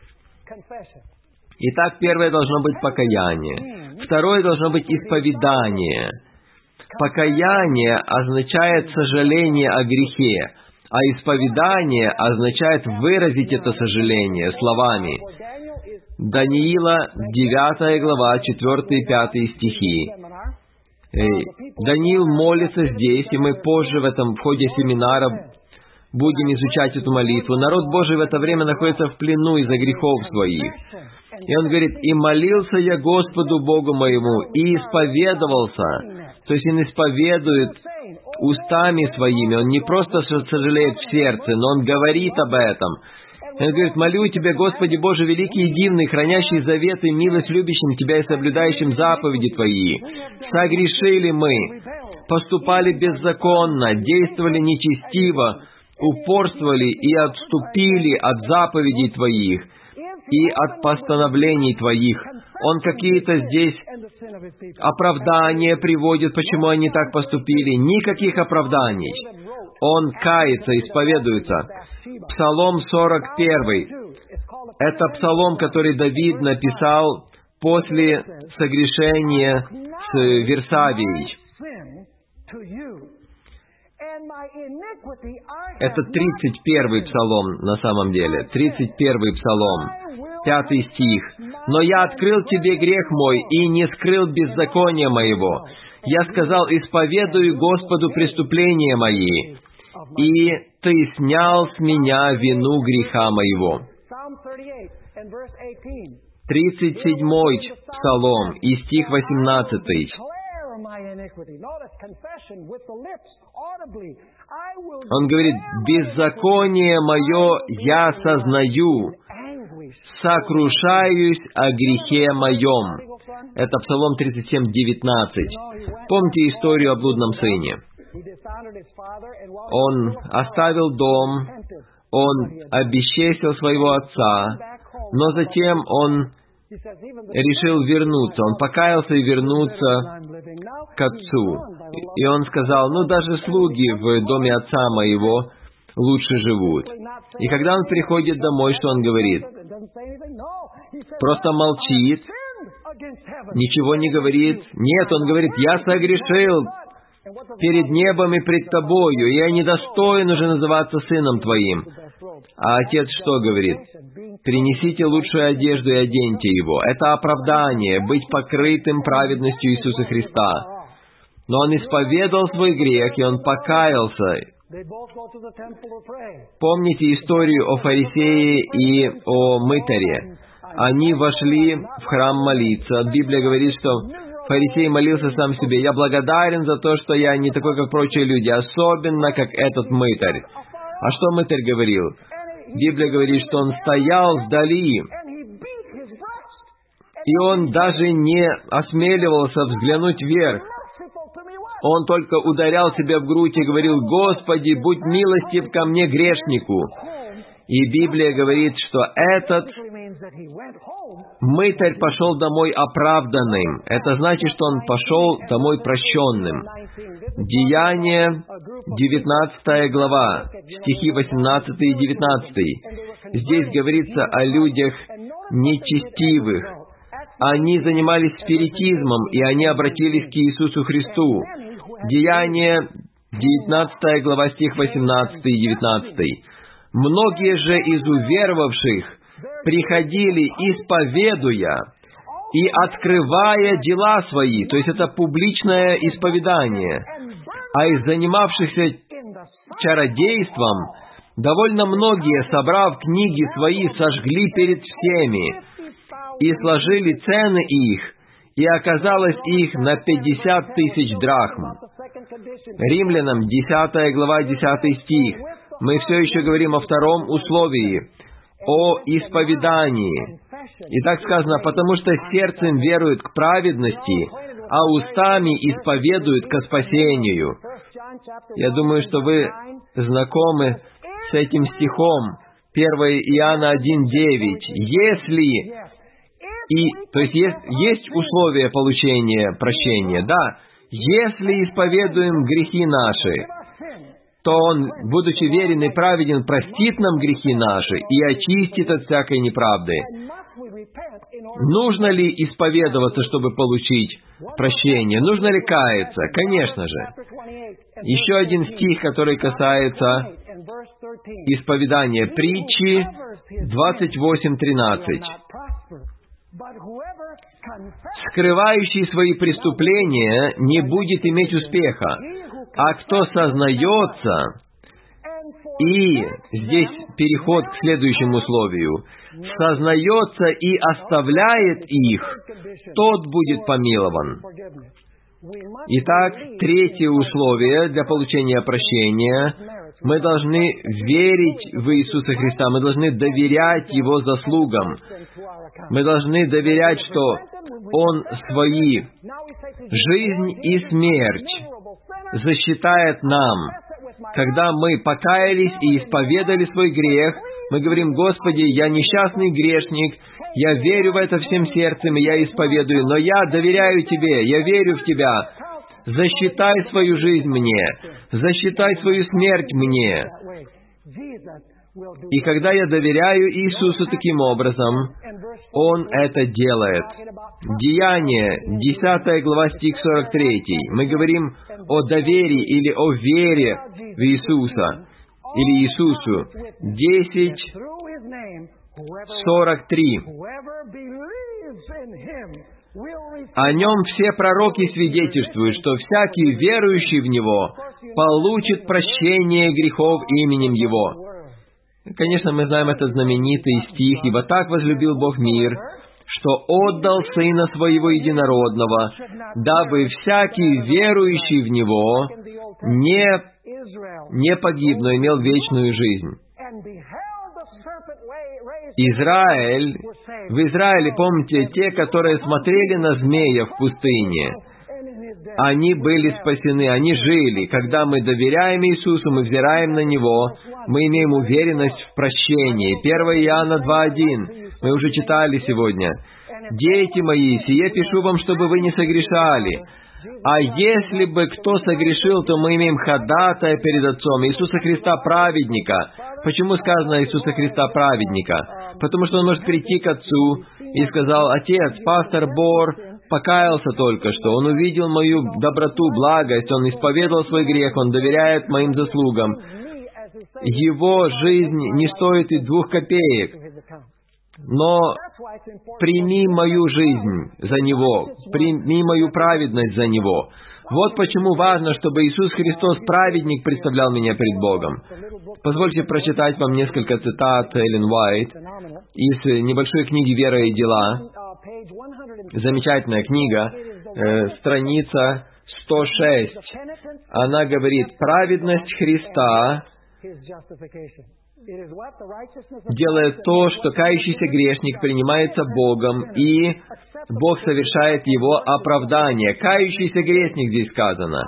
Итак, первое должно быть покаяние. Второе должно быть исповедание. Покаяние означает сожаление о грехе, а исповедание означает выразить это сожаление словами. Даниила, 9 глава, 4 и 5 стихи. Даниил молится здесь, и мы позже в ходе семинара будем изучать эту молитву. Народ Божий в это время находится в плену из-за грехов своих. И он говорит: «И молился я Господу Богу моему, и исповедовался». То есть он исповедует устами своими, он не просто сожалеет в сердце, но он говорит об этом. Он говорит: «Молю Тебя, Господи Боже, великий и дивный, хранящий завет и милость любящим Тебя и соблюдающим заповеди Твои. Согрешили мы, поступали беззаконно, действовали нечестиво, упорствовали и отступили от заповедей Твоих и от постановлений Твоих». Он какие-то здесь оправдания приводит, почему они так поступили. Никаких оправданий. Он кается, исповедуется. Псалом 41. Это псалом, который Давид написал после согрешения с Версавией. Это 31-й псалом на самом деле. 31-й псалом, 5 стих. «Но я открыл тебе грех мой и не скрыл беззакония моего. Я сказал, исповедую Господу преступления мои, и Ты снял с меня вину греха моего». 37-й псалом и стих 18. Он говорит, «Беззаконие мое я сознаю, сокрушаюсь о грехе моем». Это Псалом 37:19. Помните историю о блудном сыне? Он оставил дом, он обесчестил своего отца, но затем он решил вернуться. Он покаялся и вернуться к отцу. И он сказал, даже слуги в доме отца моего лучше живут. И когда он приходит домой, что он говорит? Просто молчит, ничего не говорит. Нет, он говорит, я согрешил перед небом и пред тобою, и я недостоин уже называться сыном твоим. А отец что говорит? Принесите лучшую одежду и оденьте его. Это оправдание, быть покрытым праведностью Иисуса Христа. Но он исповедал свой грех, и он покаялся. Помните историю о фарисее и о мытаре? Они вошли в храм молиться. Библия говорит, что фарисей молился сам себе. «Я благодарен за то, что я не такой, как прочие люди, особенно, как этот мытарь». А что мытарь говорил? Библия говорит, что он стоял вдали, и он даже не осмеливался взглянуть вверх. Он только ударял себя в грудь и говорил, «Господи, будь милостив ко мне, грешнику». И Библия говорит, что этот мытарь пошел домой оправданным. Это значит, что он пошел домой прощенным. Деяния, 19 глава, стихи 18 и 19. Здесь говорится о людях нечестивых. Они занимались спиритизмом, и они обратились к Иисусу Христу. Деяния, 19 глава, стих 18 и 19. «Многие же из уверовавших приходили, исповедуя и открывая дела свои», то есть это публичное исповедание, «а из занимавшихся чародейством довольно многие, собрав книги свои, сожгли перед всеми и сложили цены их, и оказалось их на 50 000 драхм». Римлянам, 10 глава, 10 стих. Мы все еще говорим о втором условии, о исповедании. И так сказано, потому что сердцем веруют к праведности, а устами исповедуют ко спасению. Я думаю, что вы знакомы с этим стихом, 1 Иоанна 1:9. То есть есть условия получения прощения, да. Если исповедуем грехи наши, то Он, будучи верен и праведен, простит нам грехи наши и очистит от всякой неправды. Нужно ли исповедоваться, чтобы получить прощение? Нужно ли каяться? Конечно же. Еще один стих, который касается исповедания. Притчи 28:13. «Скрывающий свои преступления не будет иметь успеха, а кто сознается...» И здесь переход к следующему условию. «Сознается и оставляет их, тот будет помилован». Итак, третье условие для получения прощения. Мы должны верить в Иисуса Христа, мы должны доверять Его заслугам. Мы должны доверять, что Он свои жизнь и смерть засчитает нам. Когда мы покаялись и исповедали свой грех, мы говорим, «Господи, я несчастный грешник, я верю в это всем сердцем, и я исповедую, но я доверяю Тебе, я верю в Тебя. Засчитай свою жизнь мне, засчитай свою смерть мне». И когда я доверяю Иисусу таким образом, Он это делает. Деяние, 10 глава, стих 43. Мы говорим о доверии или о вере в Иисуса, или Иисусу. 10:43. О Нем все пророки свидетельствуют, что всякий верующий в Него получит прощение грехов именем Его. Конечно, мы знаем этот знаменитый стих, «Ибо так возлюбил Бог мир, что отдал Сына Своего Единородного, дабы всякий верующий в Него не погиб, но имел вечную жизнь». В Израиле, помните, те, которые смотрели на змея в пустыне, они были спасены, они жили. Когда мы доверяем Иисусу, мы взираем на Него, мы имеем уверенность в прощении. 1 Иоанна 2:1, мы уже читали сегодня. «Дети мои, сие пишу вам, чтобы вы не согрешали. А если бы кто согрешил, то мы имеем ходатая перед Отцом, Иисуса Христа праведника». Почему сказано Иисуса Христа праведника? Потому что он может прийти к Отцу и сказал: «Отец, пастор Бор покаялся только что, он увидел мою доброту, благость, он исповедовал свой грех, он доверяет моим заслугам. Его жизнь не стоит и 2 копеек. Но прими мою жизнь за него, прими мою праведность за него». Вот почему важно, чтобы Иисус Христос, праведник, представлял меня перед Богом. Позвольте прочитать вам несколько цитат Эллен Уайт из небольшой книги «Вера и дела». Замечательная книга, страница 106. Она говорит: «Праведность Христа делает то, что кающийся грешник принимается Богом, и Бог совершает его оправдание». Кающийся грешник здесь сказано.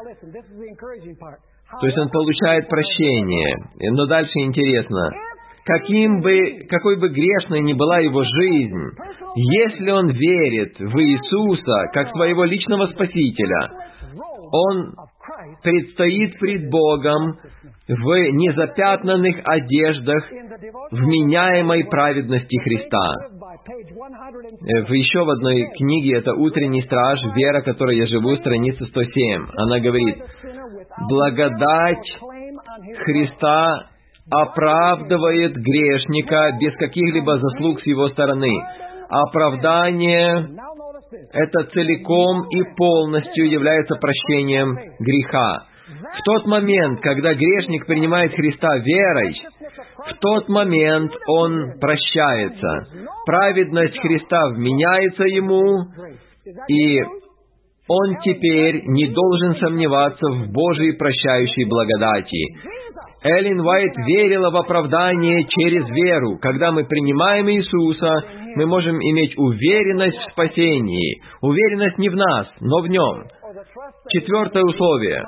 То есть он получает прощение. Но дальше интересно. Какой бы грешной ни была его жизнь, если он верит в Иисуса как своего личного Спасителя, он предстоит пред Богом в незапятнанных одеждах вменяемой праведности Христа. Еще в одной книге, это «Утренний страж. Вера, которой я живу», страница 107. Она говорит: «Благодать Христа оправдывает грешника без каких-либо заслуг с его стороны. Оправдание — это целиком и полностью является прощением греха. В тот момент, когда грешник принимает Христа верой, в тот момент он прощается. Праведность Христа вменяется ему, и он теперь не должен сомневаться в Божьей прощающей благодати». Эллен Уайт верила в оправдание через веру. Когда мы принимаем Иисуса, мы можем иметь уверенность в спасении. Уверенность не в нас, но в Нем. 4 условие.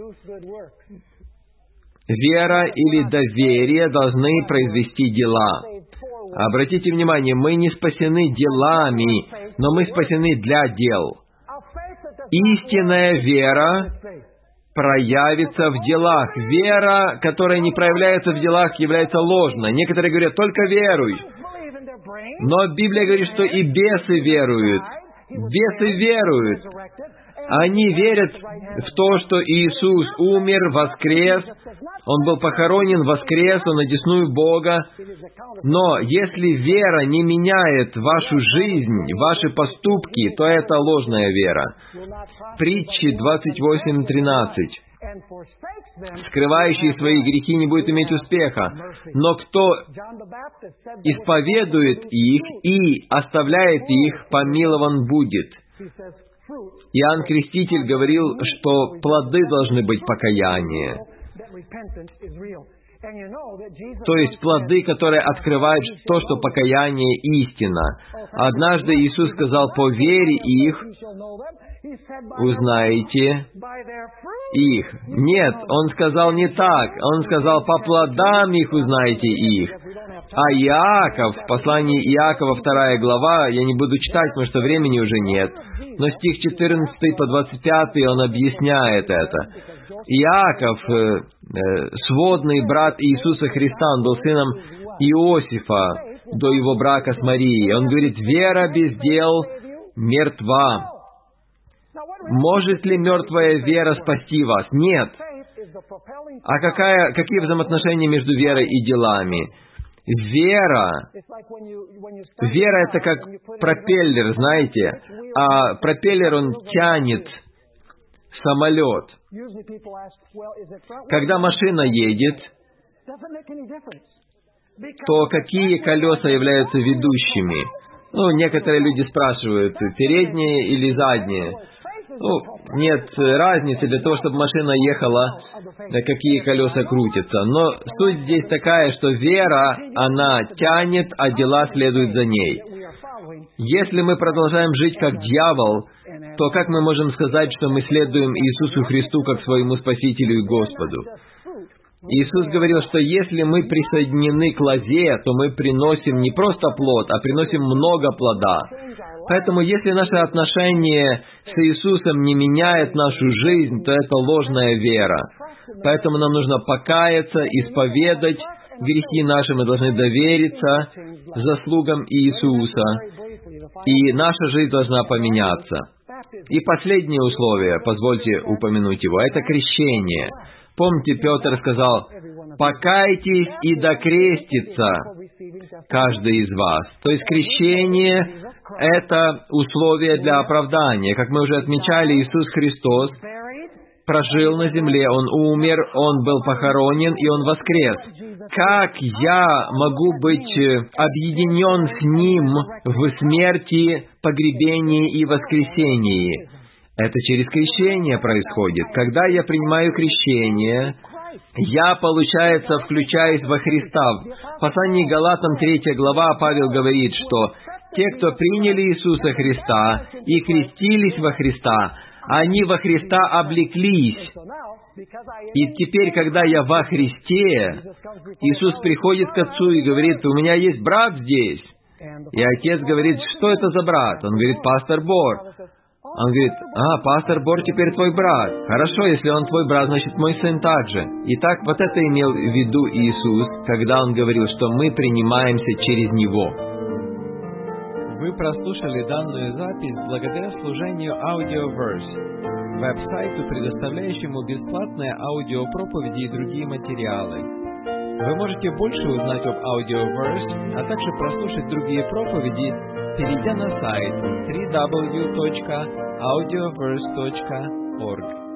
Вера или доверие должны произвести дела. Обратите внимание, мы не спасены делами, но мы спасены для дел. Истинная вера проявится в делах. Вера, которая не проявляется в делах, является ложной. Некоторые говорят: «Только веруй». Но Библия говорит, что и бесы веруют. Бесы веруют. Они верят в то, что Иисус умер, воскрес, Он был похоронен, воскрес, Он одесную Бога. Но если вера не меняет вашу жизнь, ваши поступки, то это ложная вера. Притчи 28:13. «Скрывающий свои грехи не будет иметь успеха, но кто исповедует их и оставляет их, помилован будет». Иоанн Креститель говорил, что плоды должны быть покаяния. То есть плоды, которые открывают то, что покаяние истина. Однажды Иисус сказал: «По вере их узнаете их». Нет, Он сказал не так. Он сказал: «По плодам их узнаете их». А Иаков, в послании Иакова, 2 глава, я не буду читать, потому что времени уже нет, но стих 14 по 25 он объясняет это. Иаков сводный брат Иисуса Христа, он был сыном Иосифа до его брака с Марией. Он говорит, вера без дел мертва. Может ли мертвая вера спасти вас? Нет. А какие взаимоотношения между верой и делами? Вера это как пропеллер, знаете, а пропеллер, он тянет самолет. Когда машина едет, то какие колеса являются ведущими? Некоторые люди спрашивают, передние или задние? Нет разницы для того, чтобы машина ехала, какие колеса крутятся. Но суть здесь такая, что вера, она тянет, а дела следуют за ней. Если мы продолжаем жить как дьявол, то как мы можем сказать, что мы следуем Иисусу Христу как своему Спасителю и Господу? Иисус говорил, что если мы присоединены к лозе, то мы приносим не просто плод, а приносим много плода. Поэтому, если наше отношение с Иисусом не меняет нашу жизнь, то это ложная вера. Поэтому нам нужно покаяться, исповедать грехи наши, мы должны довериться заслугам Иисуса, и наша жизнь должна поменяться. И последнее условие, позвольте упомянуть его, это крещение. Помните, Петр сказал, «Покайтесь и докрестится каждый из вас». То есть крещение — это условие для оправдания. Как мы уже отмечали, Иисус Христос прожил на земле, Он умер, Он был похоронен, и Он воскрес. Как я могу быть объединен с Ним в смерти, погребении и воскресении? Это через крещение происходит. Когда я принимаю крещение, я, получается, включаюсь во Христа. В послании к Галатам 3 глава Павел говорит, что те, кто приняли Иисуса Христа и крестились во Христа, они во Христа облеклись. И теперь, когда я во Христе, Иисус приходит к Отцу и говорит, у меня есть брат здесь. И Отец говорит, что это за брат? Он говорит, пастор Бор. Он говорит, пастор Бор теперь твой брат. Хорошо, если он твой брат, значит мой сын также. Итак, вот это имел в виду Иисус, когда Он говорил, что мы принимаемся через Него. Вы прослушали данную запись благодаря служению Audioverse, веб-сайту, предоставляющему бесплатные аудиопроповеди и другие материалы. Вы можете больше узнать об Audioverse, а также прослушать другие проповеди, перейдя на сайт www.audioverse.org.